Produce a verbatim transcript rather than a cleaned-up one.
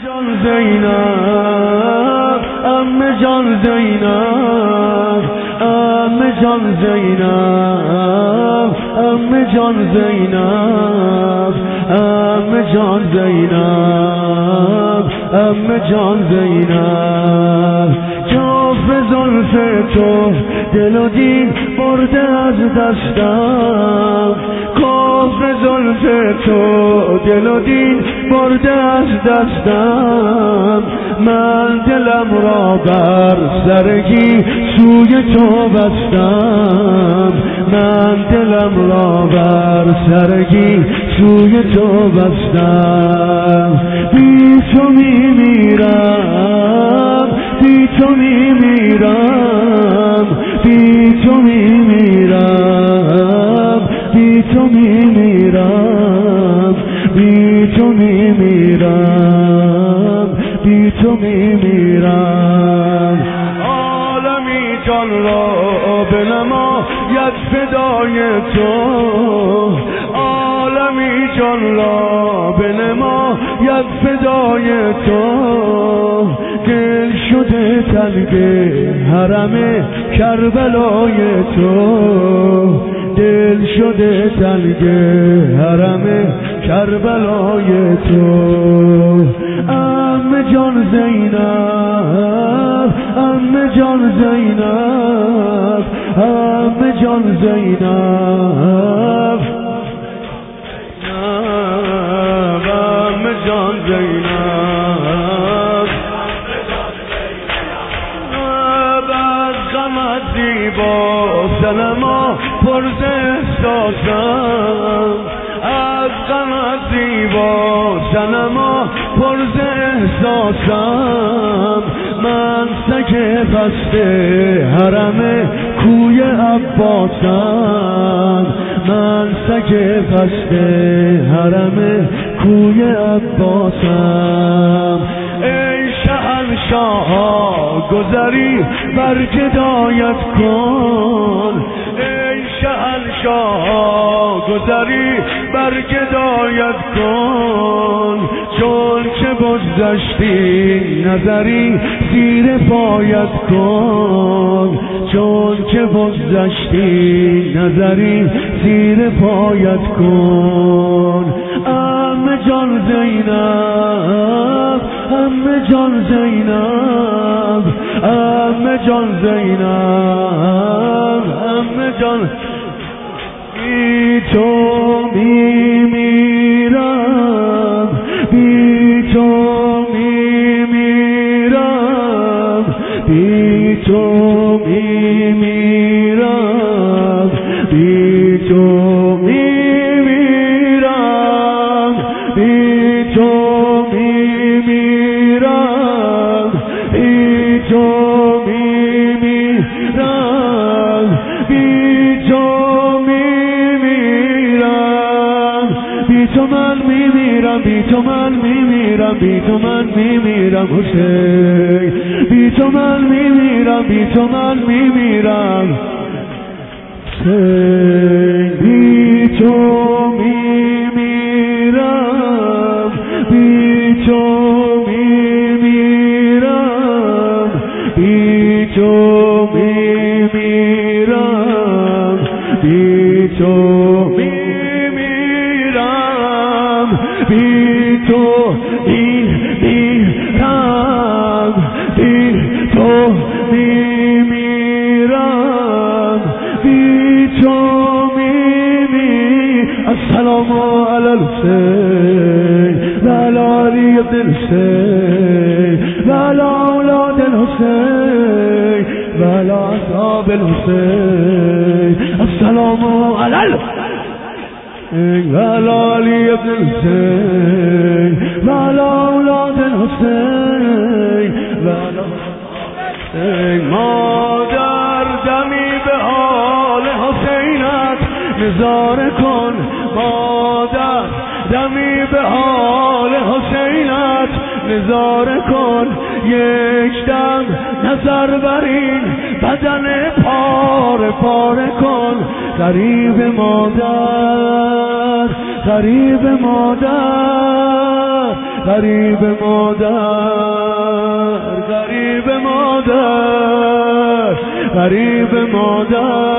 جان زینب عمه جان زینب عمه جان زینب عمه جان زینب عمه جان زینب عمه جان زینب جاف زلف تو دل و دین برده از دستم کاف زلف تو دل و دین برده از دستم من دلم را بر سرگی سوی تو بستم من دلم را بر سرگی سوی تو بستم بی تو می میرم بی تو می میرم بی تو می میرم بی تو می میرم بی تو می میرم بی تو می میرم عالمی جان را بنماید فدای تو عالمی جان را بنماید فدای تو دل شده تنگ حرم کربلای تو دل شده تنگ حرم کربلای تو عمه جان زینب عمه جان زینب عمه جان زینب عمه جان زینب بعد غمت زیبا سلما پرز احساسم از غمت زیبا سلما پرز احساسم من سگ بسته حرم کوی عباسم من سگ بسته حرم کوی عباسم ای شهنشاه گذری بر گدایت کن ای شهنشاه گذری بر گدایت کن چون که بگذشتی نظری زیر پایت کن چون که بگذشتی نظری زیر پایت کن عمه جان زینب عمه جان زینب عمه جان زینب عمه جان بی تو می میرم بی تو می میرم بی تو می میرم بی تو می میرم بی تو می میرم بی تو می میرم بی تو می میرم بی تو من می میرم بی تو من می میرم بی تو من می میرم حسین بی تو من می میرم بی تو من می میرم حسین بی تو می میرم بی تو می میرم بی تو می میرم بی تو می میرم بی تو می میرم بی تو می میرم بی تو می میرم السلام علی الحسین و علی علی ابن الحسین و علی اولاد الحسین و علی اصحاب الحسین السلام علی الحسین و علی علی ابن الحسین و علی اولاد الحسین و علی الحسین مادر دمی به حال حسینت نظاره کن مادر دمی به حال حسینت نظاره کن یک دم نظر بر این بدن پاره پاره کن غریب مادر غریب مادر غریب مادر غریب مادر غریب مادر